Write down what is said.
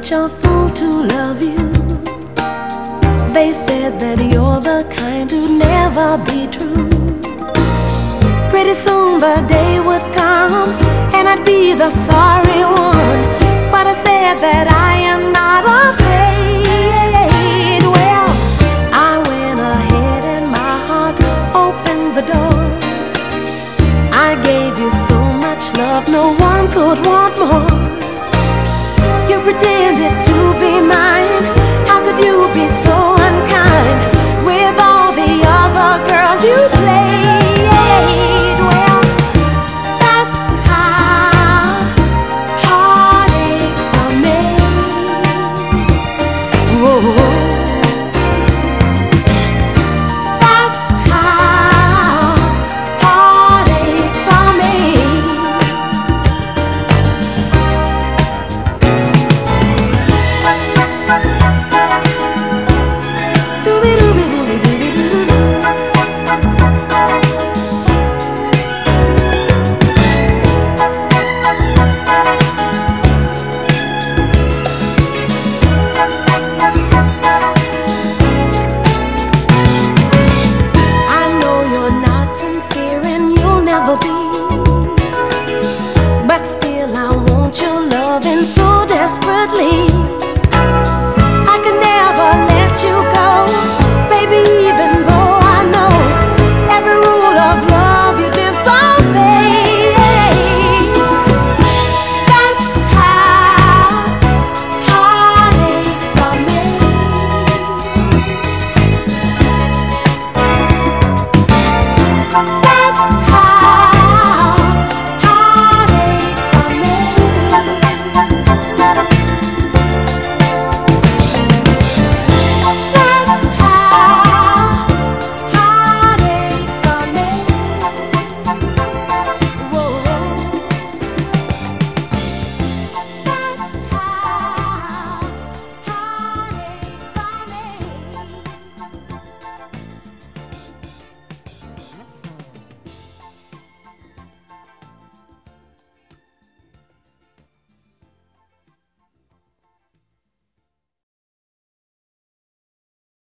such a fool to love you. They said that you're the kind who'd never be true. Pretty soon the day would come and I'd be the sorry one, but I said that I am not afraid. Well, I went ahead and my heart opened the door. I gave you so much love, no one could want more. You pretended to be mine. How could you be so unkind with all the other girls you played? Well, that's how heartaches are made. Whoa. That's how heartaches are made. But still I want your loving so desperately.